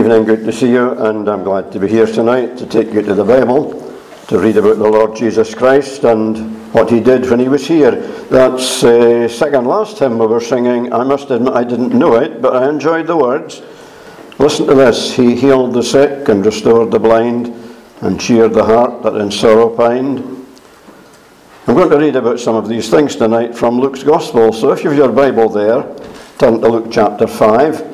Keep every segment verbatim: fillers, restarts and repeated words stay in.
evening, good to see you, and I'm glad to be here tonight to take you to the Bible, to read about the Lord Jesus Christ and what he did when he was here. That's uh, second last hymn we were singing. I must admit I didn't know it, but I enjoyed the words. Listen to this. He healed the sick and restored the blind and cheered the heart that in sorrow pined. I'm going to read about some of these things tonight from Luke's Gospel. So if you have your Bible there, turn to Luke chapter five.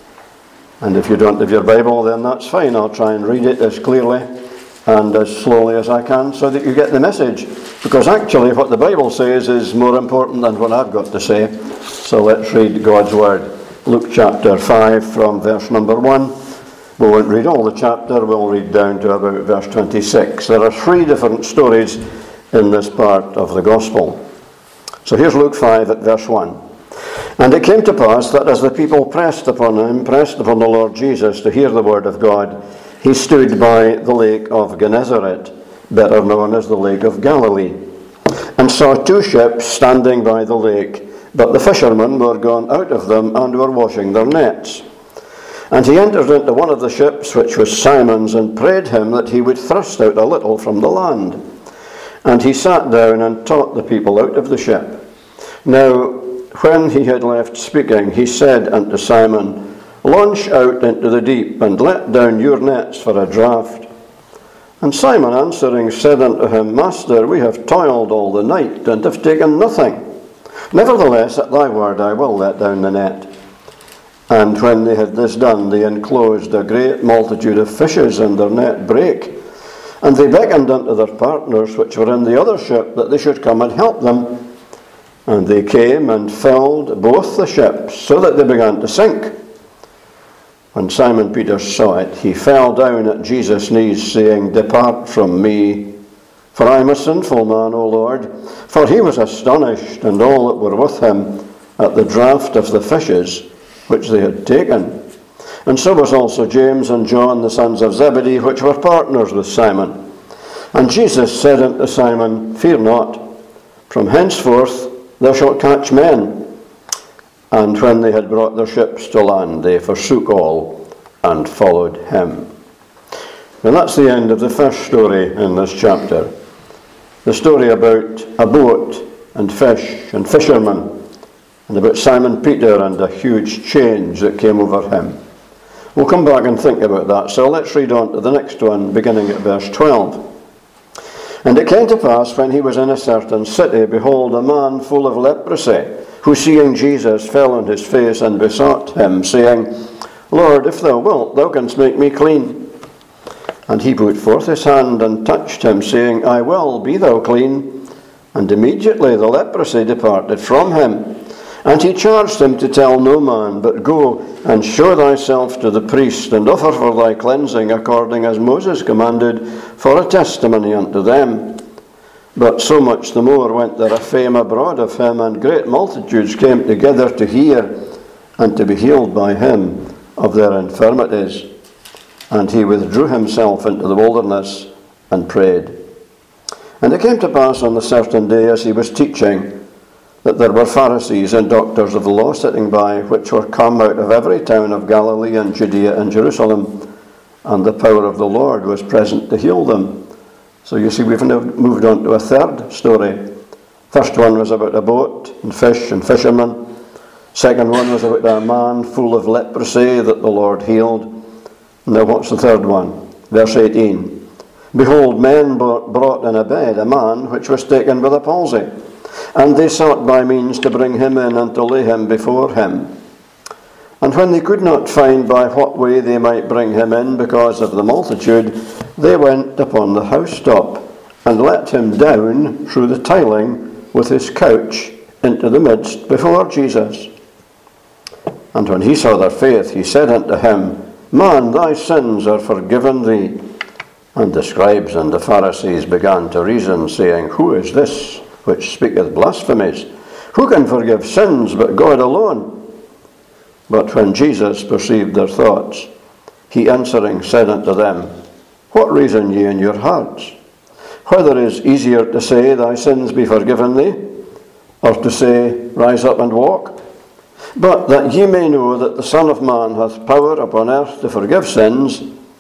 And if you don't have your Bible, then that's fine. I'll try and read it as clearly and as slowly as I can so that you get the message. Because actually what the Bible says is more important than what I've got to say. So let's read God's Word. Luke chapter five from verse number one. We won't read all the chapter, we'll read down to about verse twenty-six. There are three different stories in this part of the Gospel. So here's Luke five at verse one. And it came to pass that as the people pressed upon him, pressed upon the Lord Jesus to hear the word of God, he stood by the lake of Gennesaret, better known as the Lake of Galilee, and saw two ships standing by the lake, but the fishermen were gone out of them and were washing their nets. And he entered into one of the ships, which was Simon's, and prayed him that he would thrust out a little from the land. And he sat down and taught the people out of the ship. Now, when he had left speaking, he said unto Simon, Launch out into the deep, and let down your nets for a draught. And Simon answering said unto him, Master, we have toiled all the night, and have taken nothing. Nevertheless, at thy word I will let down the net. And when they had this done, they enclosed a great multitude of fishes, and their net brake. And they beckoned unto their partners, which were in the other ship, that they should come and help them. And they came and filled both the ships, so that they began to sink. When Simon Peter saw it, he fell down at Jesus' knees, saying, Depart from me, for I am a sinful man, O Lord. For he was astonished, and all that were with him, at the draught of the fishes which they had taken. And so was also James and John, the sons of Zebedee, which were partners with Simon. And Jesus said unto Simon, Fear not, from henceforth thou shalt catch men. And when they had brought their ships to land, they forsook all and followed him. And that's the end of the first story in this chapter. The story about a boat and fish and fishermen, and about Simon Peter and a huge change that came over him. We'll come back and think about that. So let's read on to the next one, beginning at verse twelve. And it came to pass, when he was in a certain city, behold, a man full of leprosy, who seeing Jesus fell on his face and besought him, saying, Lord, if thou wilt, thou canst make me clean. And he put forth his hand and touched him, saying, I will, be thou clean. And immediately the leprosy departed from him. And he charged him to tell no man, but go and show thyself to the priest, and offer for thy cleansing according as Moses commanded, for a testimony unto them. But so much the more went there a fame abroad of him, and great multitudes came together to hear and to be healed by him of their infirmities. And he withdrew himself into the wilderness and prayed. And it came to pass on a certain day, as he was teaching, that there were Pharisees and doctors of the law sitting by, which were come out of every town of Galilee and Judea and Jerusalem, and the power of the Lord was present to heal them. So you see, we've now moved on to a third story. First one was about a boat and fish and fishermen. Second one was about a man full of leprosy that the Lord healed. Now what's the third one? Verse eighteen. Behold, men brought in a bed a man which was taken with a palsy. And they sought by means to bring him in and to lay him before him. And when they could not find by what way they might bring him in because of the multitude, they went upon the housetop and let him down through the tiling with his couch into the midst before Jesus. And when he saw their faith, he said unto him, Man, thy sins are forgiven thee. And the scribes and the Pharisees began to reason, saying, Who is this which speaketh blasphemies? Who can forgive sins but God alone? But when Jesus perceived their thoughts, he answering said unto them, What reason ye in your hearts? Whether it is easier to say, Thy sins be forgiven thee, or to say, Rise up and walk? But that ye may know that the Son of Man hath power upon earth to forgive sins,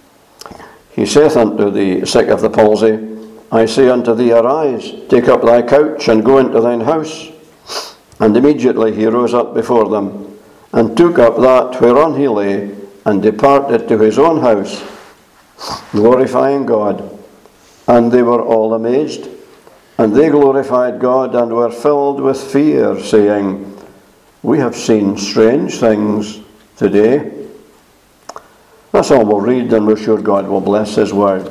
he saith unto the sick of the palsy, I say unto thee, arise, take up thy couch, and go into thine house. And immediately he rose up before them, and took up that whereon he lay, and departed to his own house, glorifying God. And they were all amazed, and they glorified God, and were filled with fear, saying, we have seen strange things today. That's all we'll read, and we're sure God will bless his word.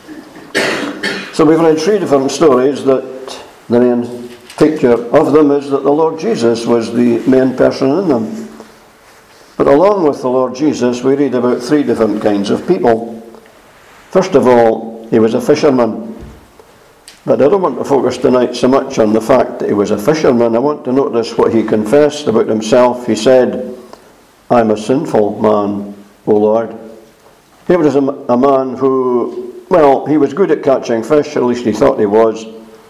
So we've read three different stories that the main picture of them is that the Lord Jesus was the main person in them. But along with the Lord Jesus, we read about three different kinds of people. First of all, he was a fisherman. But I don't want to focus tonight so much on the fact that he was a fisherman. I want to notice what he confessed about himself. He said, I'm a sinful man, O Lord. He was a, a man who, well, he was good at catching fish, at least he thought he was.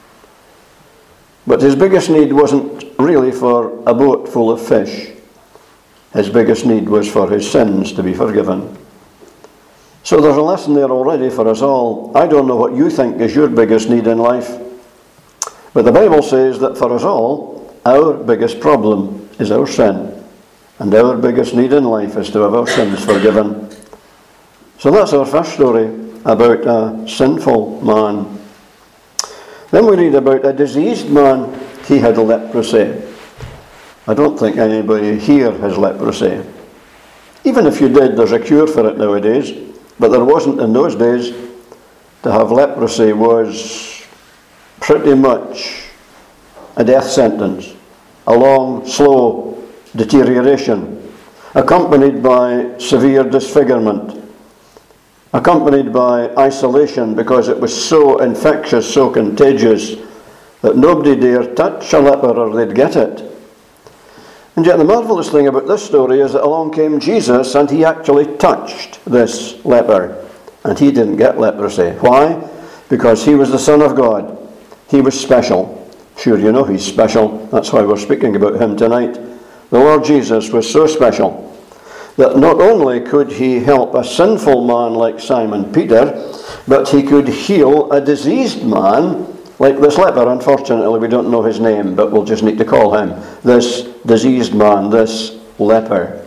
But his biggest need wasn't really for a boat full of fish. His biggest need was for his sins to be forgiven. So there's a lesson there already for us all. I don't know what you think is your biggest need in life, but the Bible says that for us all, our biggest problem is our sin. And our biggest need in life is to have our sins forgiven. So that's our first story, about a sinful man. Then we read about a diseased man. He had leprosy. I don't think anybody here has leprosy. Even if you did, there's a cure for it nowadays. But there wasn't in those days. To have leprosy was pretty much a death sentence. A long, slow deterioration, accompanied by severe disfigurement, accompanied by isolation because it was so infectious, so contagious, that nobody dared touch a leper or they'd get it. And yet the marvellous thing about this story is that along came Jesus and he actually touched this leper. And he didn't get leprosy. Why? Because he was the Son of God. He was special. Sure, you know he's special. That's why we're speaking about him tonight. The Lord Jesus was so special that not only could he help a sinful man like Simon Peter, but he could heal a diseased man like this leper. Unfortunately, we don't know his name, but we'll just need to call him this diseased man, this leper.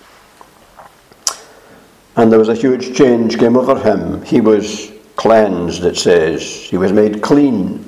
And there was a huge change came over him. He was cleansed, it says. He was made clean.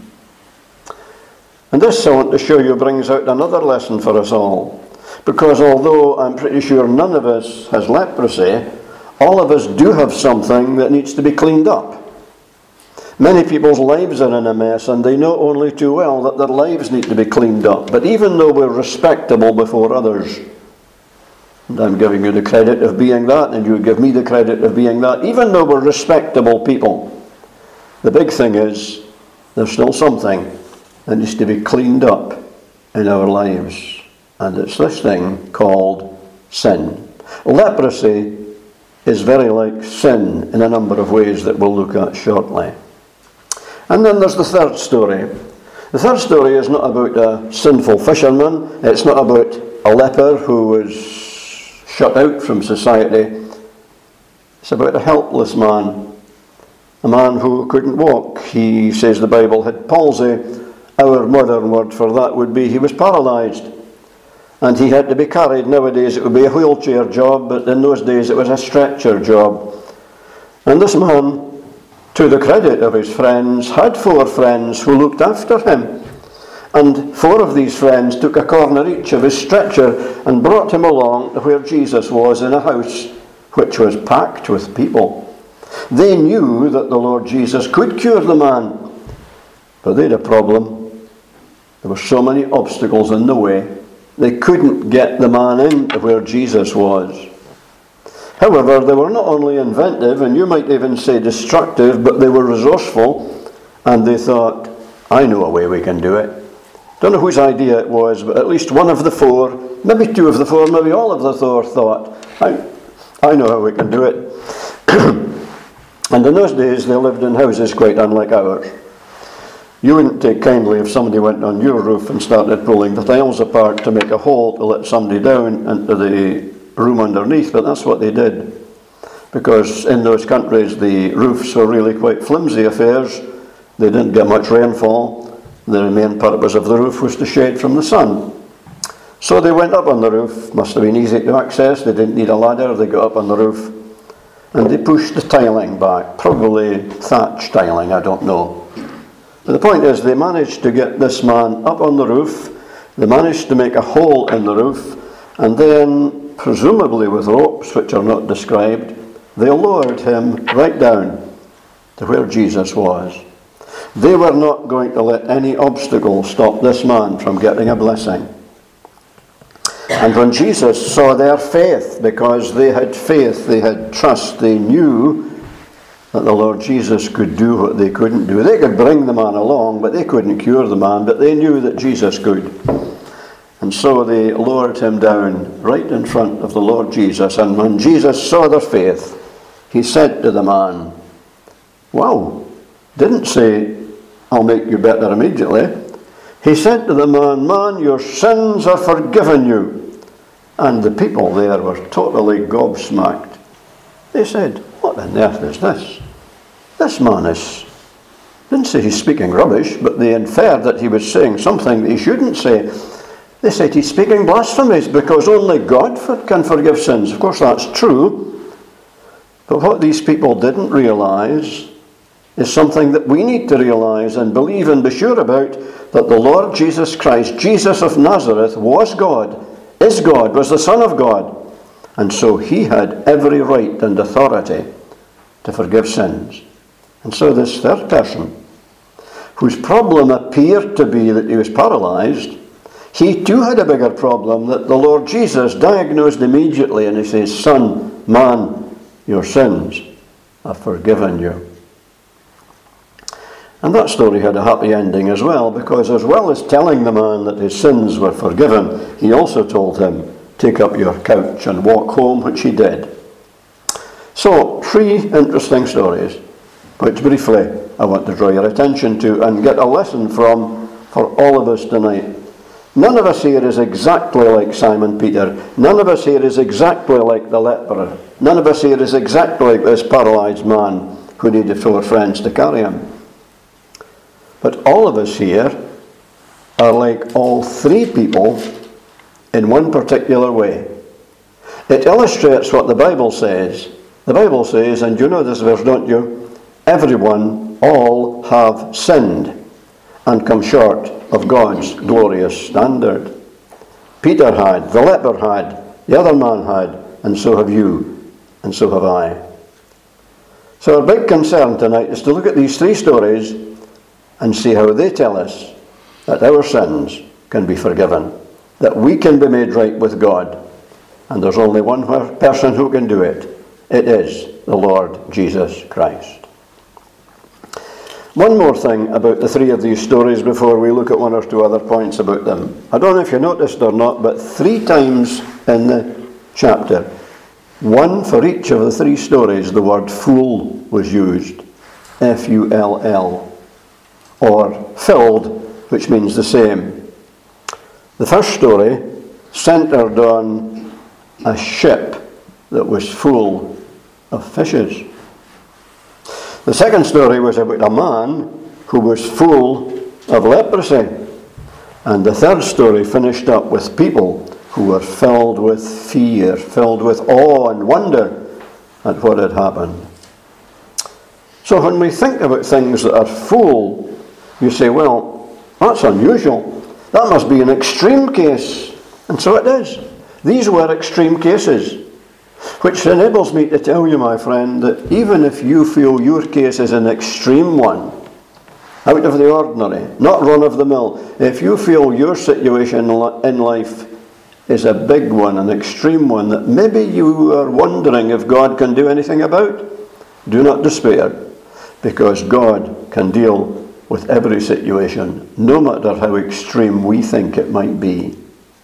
And this, I want to show you, brings out another lesson for us all. Because although I'm pretty sure none of us has leprosy, all of us do have something that needs to be cleaned up. Many people's lives are in a mess, and they know only too well that their lives need to be cleaned up. But even though we're respectable before others, and I'm giving you the credit of being that, and you give me the credit of being that, even though we're respectable people, the big thing is there's still something that needs to be cleaned up in our lives. And it's this thing called sin. Leprosy is very like sin in a number of ways that we'll look at shortly. And then there's the third story. The third story is not about a sinful fisherman. It's not about a leper who was shut out from society. It's about a helpless man. A man who couldn't walk. He says the Bible had palsy. Our modern word for that would be he was paralyzed. And he had to be carried. Nowadays it would be a wheelchair job, but in those days it was a stretcher job. And this man, to the credit of his friends, had four friends who looked after him. And four of these friends took a corner each of his stretcher and brought him along to where Jesus was in a house which was packed with people. They knew that the Lord Jesus could cure the man, but they had a problem. There were so many obstacles in the way. They couldn't get the man in to where Jesus was. However, they were not only inventive, and you might even say destructive, but they were resourceful, and they thought, I know a way we can do it. Don't know whose idea it was, but at least one of the four, maybe two of the four, maybe all of the four thought, I, I know how we can do it. And in those days, they lived in houses quite unlike ours. You wouldn't take kindly if somebody went on your roof and started pulling the tiles apart to make a hole to let somebody down into the room underneath, but that's what they did. Because in those countries the roofs were really quite flimsy affairs. They didn't get much rainfall. The main purpose of the roof was to shade from the sun. So they went up on the roof. Must have been easy to access. They didn't need a ladder. They got up on the roof and they pushed the tiling back. Probably thatch tiling, I don't know. But the point is, they managed to get this man up on the roof. They managed to make a hole in the roof, and then, presumably with ropes which are not described, they lowered him right down to where Jesus was. They were not going to let any obstacle stop this man from getting a blessing. And when Jesus saw their faith, because they had faith, they had trust, they knew that the Lord Jesus could do what they couldn't do. They could bring the man along, but they couldn't cure the man, but they knew that Jesus could. And so they lowered him down right in front of the Lord Jesus. And when Jesus saw their faith, he said to the man, wow, didn't say, I'll make you better immediately. He said to the man, man, your sins are forgiven you. And the people there were totally gobsmacked. They said, what on earth is this? This man is, didn't say he's speaking rubbish, but they inferred that he was saying something that he shouldn't say. They said he's speaking blasphemies because only God for, can forgive sins. Of course, that's true. But what these people didn't realize is something that we need to realize and believe and be sure about, that the Lord Jesus Christ, Jesus of Nazareth, was God, is God, was the Son of God. And so he had every right and authority to forgive sins. And so this third person, whose problem appeared to be that he was paralyzed, he too had a bigger problem that the Lord Jesus diagnosed immediately, and he says, son, man, your sins are forgiven you. And that story had a happy ending as well, because as well as telling the man that his sins were forgiven, he also told him, take up your couch and walk home, which he did. So, three interesting stories, which briefly I want to draw your attention to and get a lesson from for all of us tonight. None of us here is exactly like Simon Peter. None of us here is exactly like the leper. None of us here is exactly like this paralyzed man who needed four friends to carry him. But all of us here are like all three people in one particular way. It illustrates what the Bible says. The Bible says, and you know this verse, don't you? Everyone, all have sinned and come short of God's glorious standard. Peter had, the leper had, the other man had, and so have you, and so have I. So our big concern tonight is to look at these three stories and see how they tell us that our sins can be forgiven, that we can be made right with God, and there's only one person who can do it. It is the Lord Jesus Christ. One more thing about the three of these stories before we look at one or two other points about them. I don't know if you noticed or not, but three times in the chapter, one for each of the three stories, the word fool was used. F U L L. Or filled, which means the same. The first story centered on a ship that was full of fishes. The second story was about a man who was full of leprosy. And the third story finished up with people who were filled with fear, filled with awe and wonder at what had happened. So when we think about things that are full, you say, well, that's unusual. That must be an extreme case. And so it is. These were extreme cases. Which enables me to tell you, my friend, that even if you feel your case is an extreme one, out of the ordinary, not run of the mill, if you feel your situation in life is a big one, an extreme one, that maybe you are wondering if God can do anything about, do not despair, because God can deal with every situation, no matter how extreme we think it might be.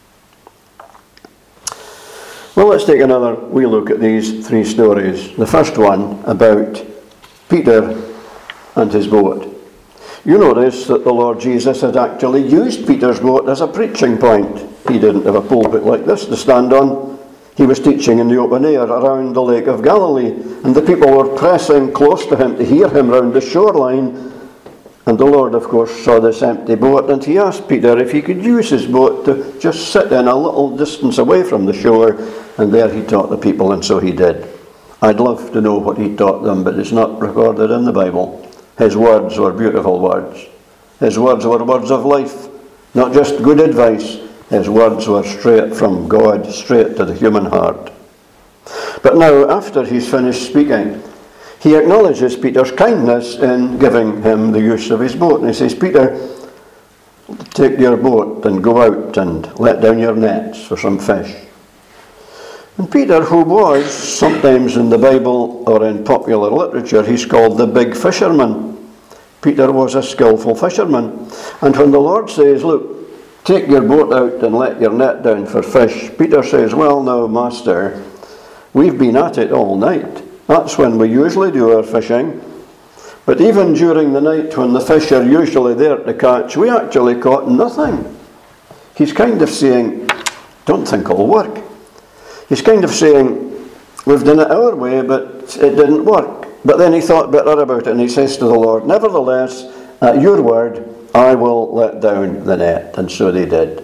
Well, let's take another wee look at these three stories. The first one about Peter and his boat. You notice that the Lord Jesus had actually used Peter's boat as a preaching point. He didn't have a pulpit like this to stand on. He was teaching in the open air around the Lake of Galilee, and the people were pressing close to him to hear him round the shoreline. And the Lord, of course, saw this empty boat, and he asked Peter if he could use his boat to just sit in a little distance away from the shore, and there he taught the people, and so he did. I'd love to know what he taught them, but it's not recorded in the Bible. His words were beautiful words. His words were words of life, not just good advice. His words were straight from God, straight to the human heart. But now, after he's finished speaking, he acknowledges Peter's kindness in giving him the use of his boat. And he says, Peter, take your boat and go out and let down your nets for some fish. And Peter, who was, sometimes in the Bible or in popular literature, he's called the big fisherman. Peter was a skillful fisherman. And when the Lord says, look, take your boat out and let your net down for fish, Peter says, well, now, Master, we've been at it all night. That's when we usually do our fishing. But even during the night when the fish are usually there to catch, we actually caught nothing. He's kind of saying, don't think it'll work. He's kind of saying, we've done it our way, but it didn't work. But then he thought better about it, and he says to the Lord, nevertheless, at your word, I will let down the net. And so they did.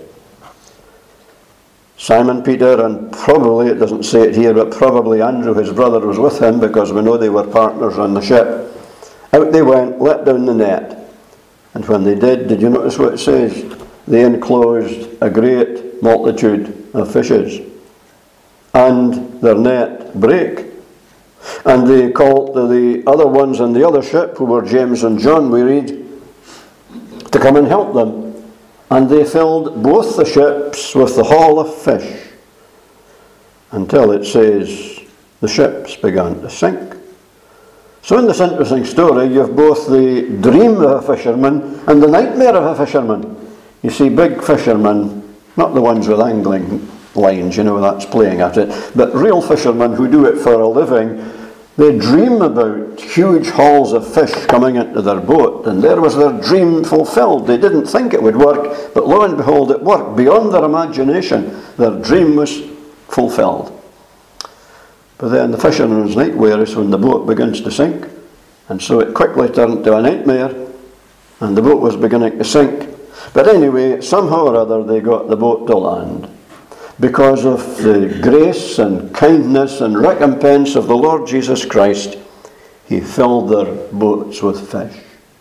Simon Peter, and probably, it doesn't say it here, but probably Andrew, his brother, was with him, because we know they were partners on the ship. Out they went, let down the net. And when they did, did you notice what it says? They enclosed a great multitude of fishes. And their net brake. And they called to the other ones on the other ship, who were James and John, we read, to come and help them. And they filled both the ships with the haul of fish, until it says the ships began to sink. So in this interesting story, you've both the dream of a fisherman and the nightmare of a fisherman. You see, big fishermen, not the ones with angling lines, you know, that's playing at it, but real fishermen who do it for a living, they dream about huge hauls of fish coming into their boat, and there was their dream fulfilled. They didn't think it would work, but lo and behold, it worked. Beyond their imagination, their dream was fulfilled. But then the fisherman's nightmare is when the boat begins to sink, and so it quickly turned to a nightmare, and the boat was beginning to sink. But anyway, somehow or other, they got the boat to land. Because of the grace and kindness and recompense of the Lord Jesus Christ, he filled their boats with fish.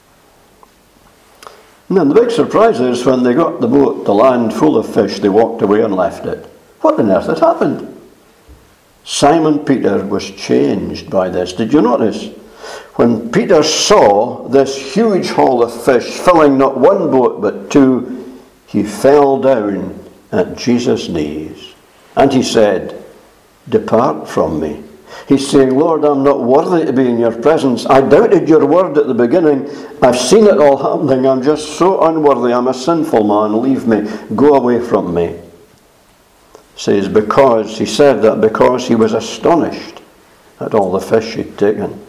And then the big surprise is when they got the boat to land full of fish, they walked away and left it. What on earth had happened? Simon Peter was changed by this. Did you notice? When Peter saw this huge haul of fish filling not one boat but two, he fell down at Jesus' knees. And he said, depart from me. He's saying, Lord, I'm not worthy to be in your presence. I doubted your word at the beginning. I've seen it all happening. I'm just so unworthy. I'm a sinful man. Leave me. Go away from me. Says because, he said that because he was astonished at all the fish he'd taken.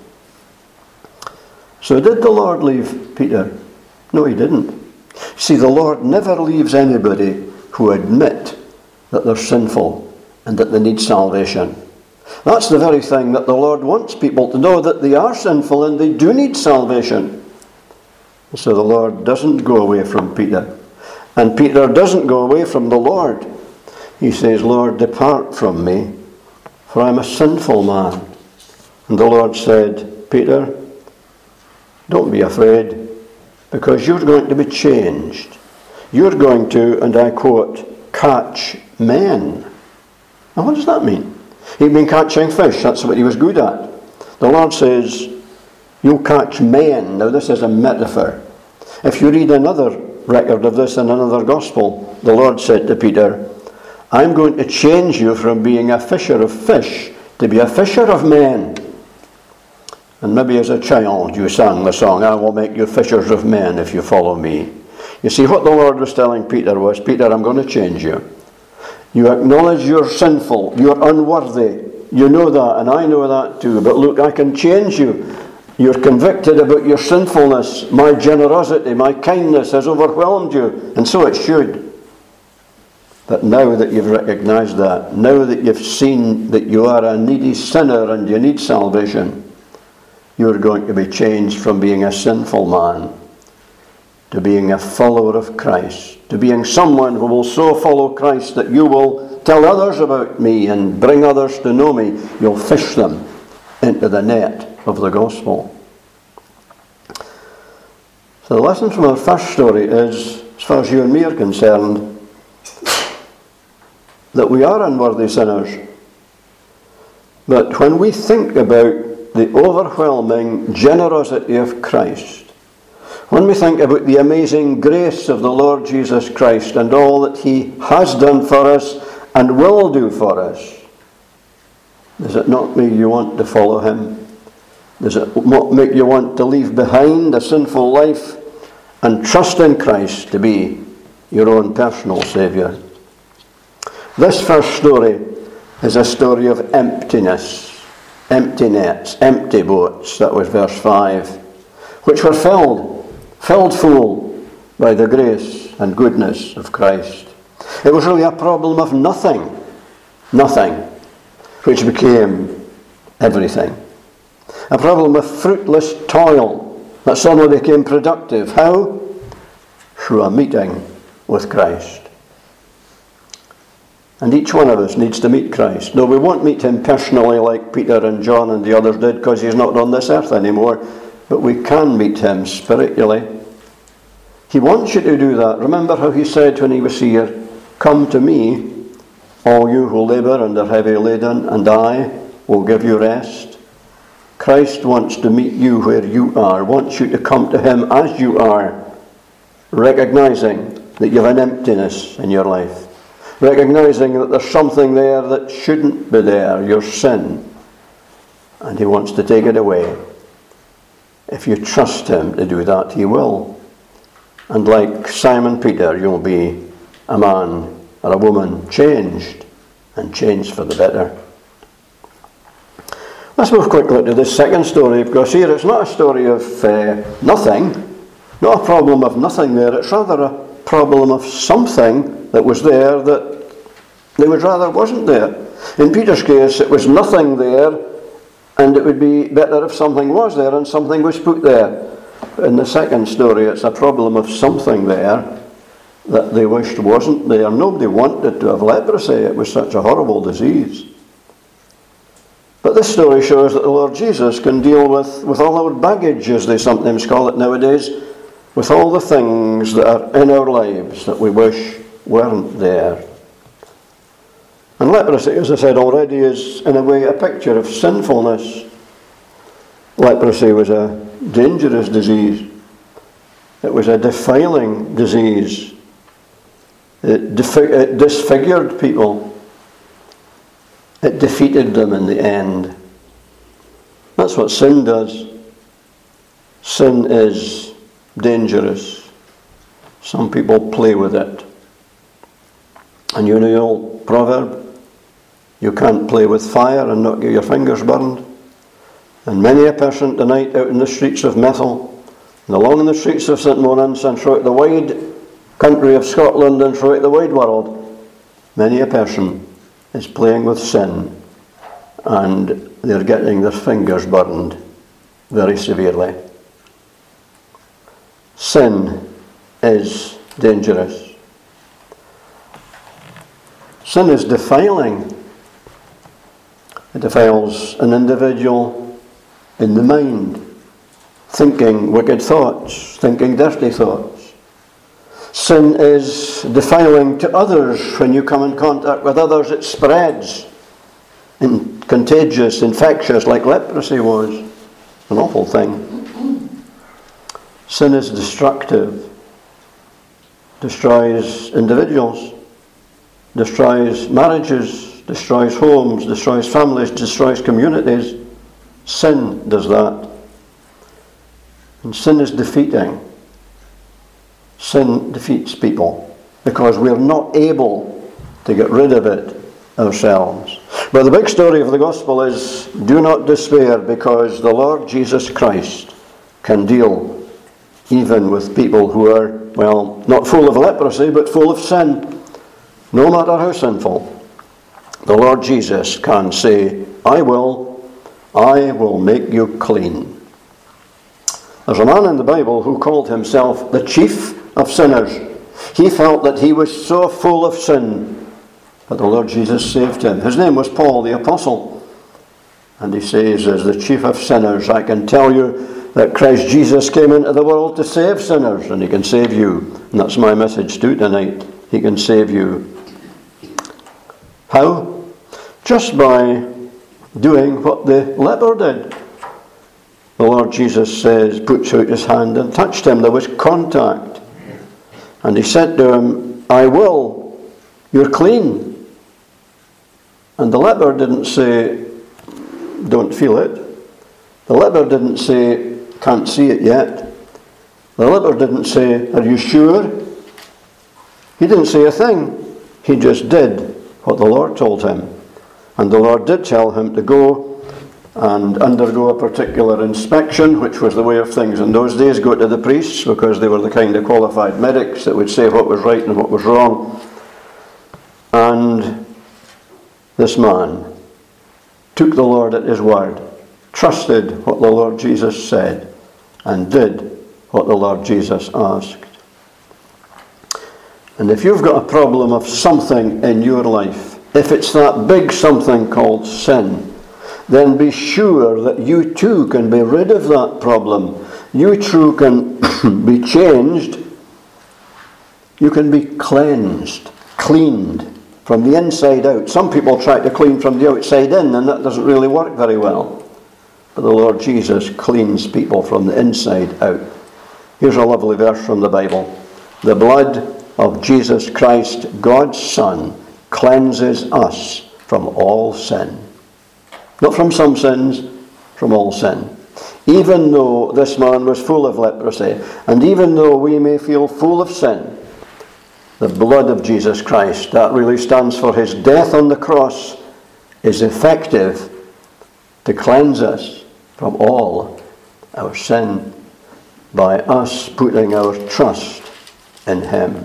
So did the Lord leave Peter? No, he didn't. See, the Lord never leaves anybody who admit that they're sinful and that they need salvation. That's the very thing that the Lord wants people to know, that they are sinful and they do need salvation. So the Lord doesn't go away from Peter. And Peter doesn't go away from the Lord. He says, Lord, depart from me, for I'm a sinful man. And the Lord said, Peter, don't be afraid, because you're going to be changed. You're going to, and I quote, catch men. Now what does that mean? He'd been catching fish, that's what he was good at. The Lord says, you'll catch men. Now this is a metaphor. If you read another record of this in another gospel, the Lord said to Peter, I'm going to change you from being a fisher of fish to be a fisher of men. And maybe as a child you sang the song, I will make you fishers of men if you follow me. You see, what the Lord was telling Peter was, Peter, I'm going to change you. You acknowledge you're sinful, you're unworthy. You know that, and I know that too. But look, I can change you. You're convicted about your sinfulness. My generosity, my kindness has overwhelmed you, and so it should. But now that you've recognized that, now that you've seen that you are a needy sinner and you need salvation, you're going to be changed from being a sinful man to being a follower of Christ, to being someone who will so follow Christ that you will tell others about me and bring others to know me. You'll fish them into the net of the gospel. So the lesson from our first story is, as far as you and me are concerned, that we are unworthy sinners. But when we think about the overwhelming generosity of Christ, when we think about the amazing grace of the Lord Jesus Christ and all that he has done for us and will do for us, does it not make you want to follow him? Does it not make you want to leave behind a sinful life and trust in Christ to be your own personal Saviour? This first story is a story of emptiness, empty nets, empty boats. That was verse five, which were filled, filled full by the grace and goodness of Christ. It was really a problem of nothing, nothing, which became everything. A problem of fruitless toil that suddenly became productive. How? Through a meeting with Christ. And each one of us needs to meet Christ. No, we won't meet him personally like Peter and John and the others did, because he's not on this earth anymore. But we can meet him spiritually. He wants you to do that. Remember how he said when he was here, "Come to me, all you who labour and are heavy laden, and I will give you rest." Christ wants to meet you where you are, wants you to come to him as you are, recognizing that you have an emptiness in your life. Recognizing that there's something there that shouldn't be there, your sin. And he wants to take it away. If you trust him to do that, he will. And like Simon Peter, you'll be a man or a woman changed, and changed for the better. Let's move quickly to this second story, because here it's not a story of uh, nothing, not a problem of nothing there, it's rather a problem of something that was there that they would rather wasn't there. In Peter's case, it was nothing there, and it would be better if something was there and something was put there. But in the second story, it's a problem of something there that they wished wasn't there. Nobody wanted to have leprosy. It was such a horrible disease. But this story shows that the Lord Jesus can deal with, with all our baggage, as they sometimes call it nowadays, with all the things that are in our lives that we wish weren't there. And leprosy, as I said already, is in a way a picture of sinfulness. Leprosy was a dangerous disease. It was a defiling disease. It, defi- it disfigured people. It defeated them in the end. That's what sin does. Sin is dangerous. Some people play with it. And you know the old proverb, you can't play with fire and not get your fingers burned. And many a person tonight out in the streets of Methil, and along in the streets of St Monans, and throughout the wide country of Scotland and throughout the wide world, many a person is playing with sin, and they're getting their fingers burned very severely. Sin is dangerous. Sin is defiling. It defiles an individual in the mind, thinking wicked thoughts, thinking dirty thoughts. Sin is defiling to others. When you come in contact with others, it spreads. In contagious, infectious, like leprosy was. An awful thing. Sin is destructive. Destroys individuals. Destroys marriages. Destroys homes. Destroys families. Destroys communities. Sin does that. And sin is defeating. Sin defeats people because we're not able to get rid of it ourselves. But the big story of the gospel is, do not despair, because the Lord Jesus Christ can deal even with people who are, well, not full of leprosy, but full of sin. No matter how sinful, the Lord Jesus can say, I will, I will make you clean. There's a man in the Bible who called himself the chief of sinners. He felt that he was so full of sin, but the Lord Jesus saved him. His name was Paul the Apostle. And he says, as the chief of sinners, I can tell you that Christ Jesus came into the world to save sinners, and he can save you. And that's my message too tonight. He can save you. How? Just by doing what the leper did. The Lord Jesus says, puts out his hand and touched him. There was contact. And he said to him, I will, you're clean. And the leper didn't say, don't feel it. The leper didn't say, can't see it yet. The leper didn't say, are you sure? He didn't say a thing. He just did what the Lord told him. And the Lord did tell him to go and undergo a particular inspection, which was the way of things in those days. Go to the priests, because they were the kind of qualified medics that would say what was right and what was wrong. And this man took the Lord at his word, trusted what the Lord Jesus said, and did what the Lord Jesus asked. And if you've got a problem of something in your life, if it's that big something called sin, then be sure that you too can be rid of that problem. You too can be changed. You can be cleansed, cleaned from the inside out. Some people try to clean from the outside in, and that doesn't really work very well. But the Lord Jesus cleans people from the inside out. Here's a lovely verse from the Bible. The blood of Jesus Christ, God's Son, cleanses us from all sin. Not from some sins, from all sin. Even though this man was full of leprosy, and even though we may feel full of sin, the blood of Jesus Christ, that really stands for his death on the cross, is effective to cleanse us from all our sin by us putting our trust in him.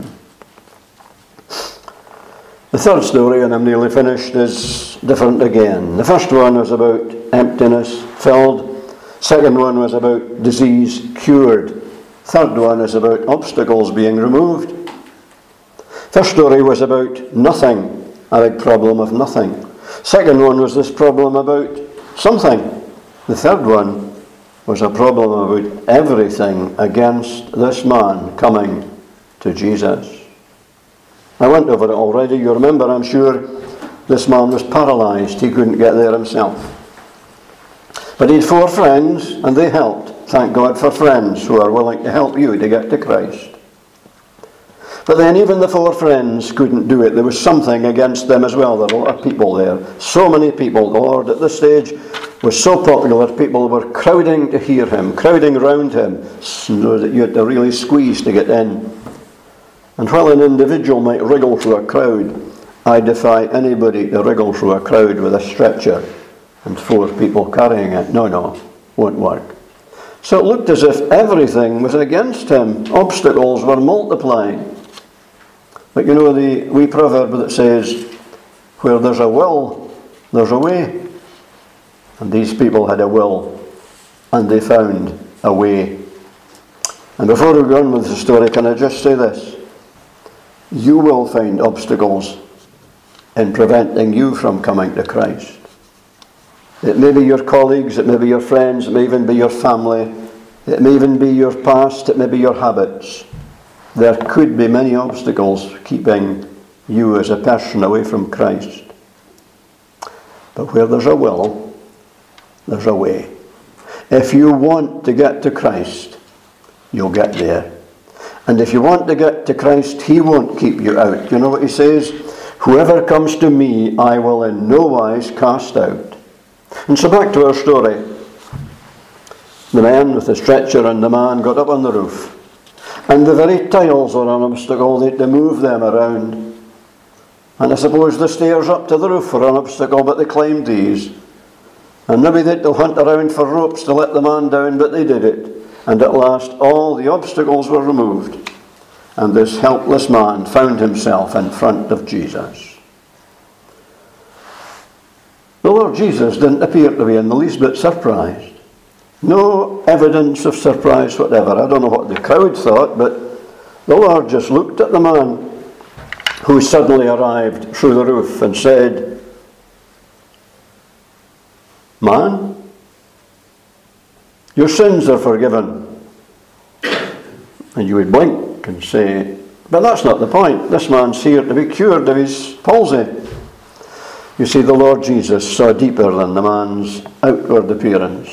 The third story, and I'm nearly finished, is different again. The first one was about emptiness filled. Second one was about disease cured. Third one is about obstacles being removed. First story was about nothing, a big problem of nothing. Second one was this problem about something. The third one was a problem about everything against this man coming to Jesus. I went over it already. You remember, I'm sure, this man was paralyzed. He couldn't get there himself. But he had four friends, and they helped. Thank God for friends who are willing to help you to get to Christ. But then even the four friends couldn't do it. There was something against them as well. There were a lot of people there. So many people. The Lord at this stage was so popular, people were crowding to hear him, crowding around him, so that you had to really squeeze to get in. And while an individual might wriggle through a crowd, I defy anybody to wriggle through a crowd with a stretcher and four people carrying it. No, no, won't work. So it looked as if everything was against him. Obstacles were multiplying. But you know the wee proverb that says, where there's a will, there's a way. And these people had a will, and they found a way. And before we go on with the story, can I just say this? You will find obstacles in preventing you from coming to Christ. It may be your colleagues, it may be your friends, it may even be your family, it may even be your past, it may be your habits. There could be many obstacles keeping you as a person away from Christ. But where there's a will, there's a way. If you want to get to Christ, you'll get there. And if you want to get to Christ, he won't keep you out. You know what he says? Whoever comes to me, I will in no wise cast out. And so back to our story. The man with the stretcher and the man got up on the roof. And the very tiles were an obstacle. They had to move them around. And I suppose the stairs up to the roof were an obstacle, but they climbed these. And maybe they'd hunt around for ropes to let the man down, but they did it. And at last all the obstacles were removed. And this helpless man found himself in front of Jesus. The Lord Jesus didn't appear to be in the least bit surprised. No evidence of surprise whatever. I don't know what the crowd thought, but the Lord just looked at the man who suddenly arrived through the roof and said, "Man, your sins are forgiven." And you would blink and say, "But that's not the point. This man's here to be cured of his palsy." You see, the Lord Jesus saw deeper than the man's outward appearance.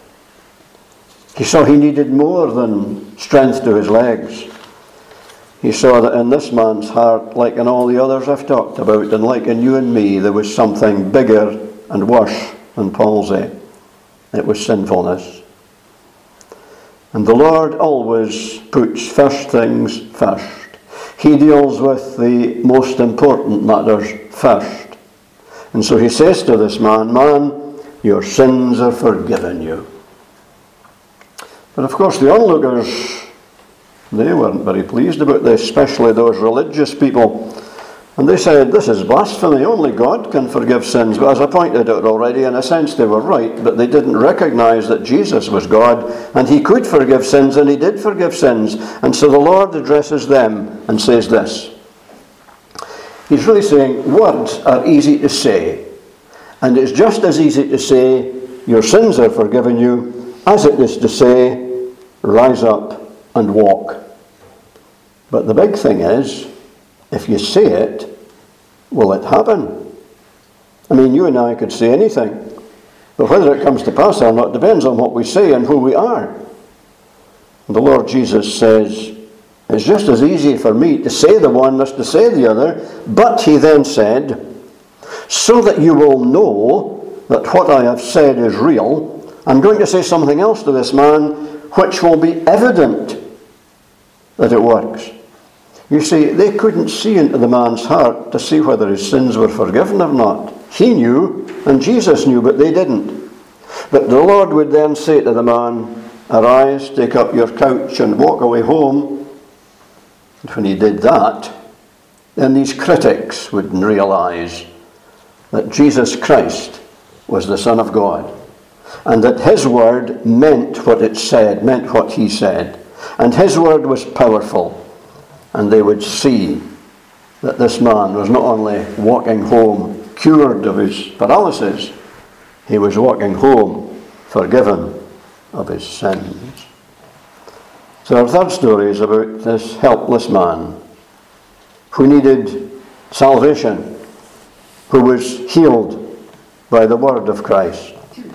He saw he needed more than strength to his legs. He saw that in this man's heart, like in all the others I've talked about, and like in you and me, there was something bigger and worse than palsy. It was sinfulness. And the Lord always puts first things first. He deals with the most important matters first. And so he says to this man, "Man, your sins are forgiven you." But of course the onlookers, they weren't very pleased about this, especially those religious people. And they said, "This is blasphemy. Only God can forgive sins." But as I pointed out already, in a sense they were right, but they didn't recognize that Jesus was God and he could forgive sins, and he did forgive sins. And so the Lord addresses them and says this. He's really saying, words are easy to say, and it's just as easy to say, "Your sins are forgiven you," as it is to say, "Rise up and walk." But the big thing is, if you say it, will it happen? I mean, you and I could say anything, but whether it comes to pass or not depends on what we say and who we are. And the Lord Jesus says, it's just as easy for me to say the one as to say the other. But he then said, "So that you will know that what I have said is real, I'm going to say something else to this man, which will be evident that it works." You see, they couldn't see into the man's heart to see whether his sins were forgiven or not. He knew, and Jesus knew, but they didn't. But the Lord would then say to the man, "Arise, take up your couch and walk away home." And when he did that, then these critics would realize that Jesus Christ was the Son of God, and that his word meant what it said, meant what he said. And his word was powerful. And they would see that this man was not only walking home cured of his paralysis, he was walking home forgiven of his sins. So our third story is about this helpless man who needed salvation, who was healed by the word of Christ.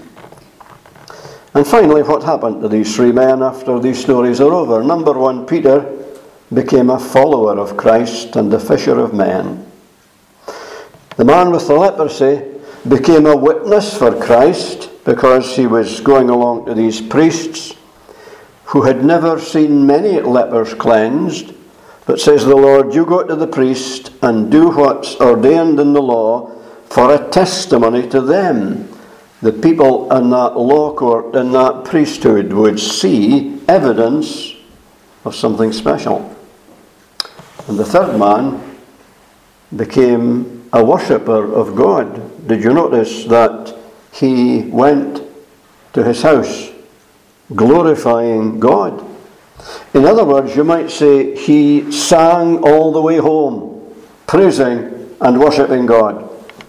And finally, what happened to these three men after these stories are over? Number one, Peter became a follower of Christ and a fisher of men. The man with the leprosy became a witness for Christ because he was going along to these priests who had never seen many lepers cleansed. But says the Lord, "You go to the priest and do what's ordained in the law for a testimony to them." The people in that law court, in that priesthood, would see evidence of something special. And the third man became a worshipper of God. Did you notice that he went to his house glorifying God? In other words, you might say he sang all the way home, praising and worshipping God.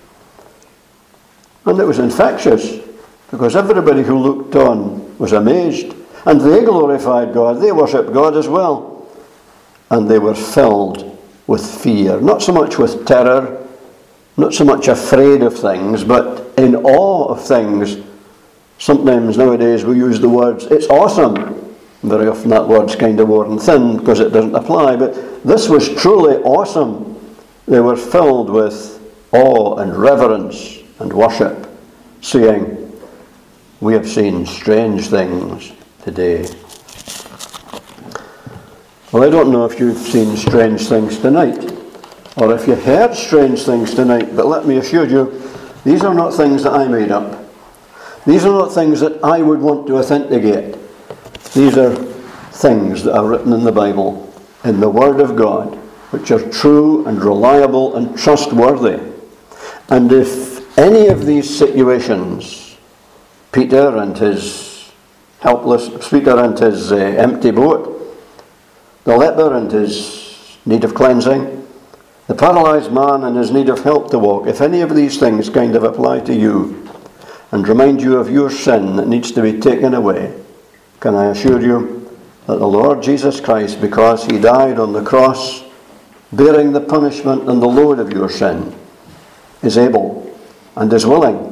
And it was infectious, because everybody who looked on was amazed. And they glorified God. They worshipped God as well. And they were filled with fear. Not so much with terror, not so much afraid of things, but in awe of things. Sometimes nowadays we use the words, "It's awesome." Very often that word's kind of worn thin because it doesn't apply. But this was truly awesome. They were filled with awe and reverence and worship, saying, "We have seen strange things today." Well, I don't know if you've seen strange things tonight, or if you heard strange things tonight, but let me assure you, these are not things that I made up. These are not things that I would want to authenticate. These are things that are written in the Bible, in the Word of God, which are true and reliable and trustworthy. And if any of these situations, Peter and his helpless, Peter and his uh, empty boat, the leper and his need of cleansing, the paralysed man and his need of help to walk, if any of these things kind of apply to you and remind you of your sin that needs to be taken away, can I assure you that the Lord Jesus Christ, because he died on the cross, bearing the punishment and the load of your sin, is able and is willing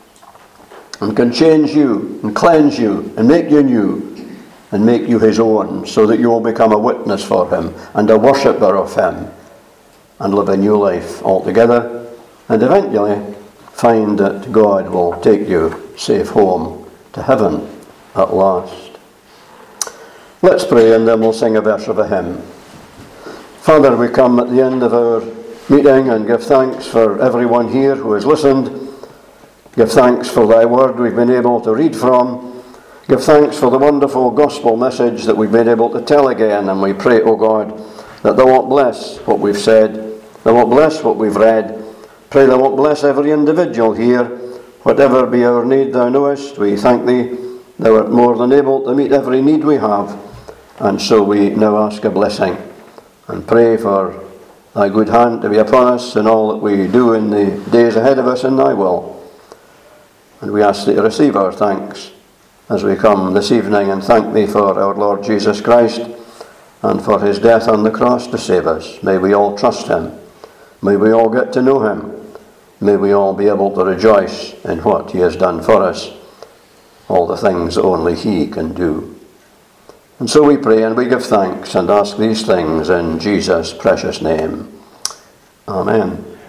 and can change you and cleanse you and make you new and make you his own, so that you will become a witness for him and a worshipper of him and live a new life altogether, and eventually find that God will take you safe home to heaven at last. Let's pray, and then we'll sing a verse of a hymn. Father, we come at the end of our meeting and give thanks for everyone here who has listened. Give thanks for thy word we've been able to read from. Give thanks for the wonderful gospel message that we've been able to tell again, and we pray, O God, that thou wilt bless what we've said, thou wilt bless what we've read. Pray thou wilt bless every individual here. Whatever be our need, thou knowest. We thank thee, thou art more than able to meet every need we have. And so we now ask a blessing and pray for thy good hand to be upon us in all that we do in the days ahead of us in thy will. And we ask thee to receive our thanks as we come this evening and thank thee for our Lord Jesus Christ and for his death on the cross to save us. May we all trust him. May we all get to know him. May we all be able to rejoice in what he has done for us, all the things only he can do. And so we pray and we give thanks and ask these things in Jesus' precious name. Amen.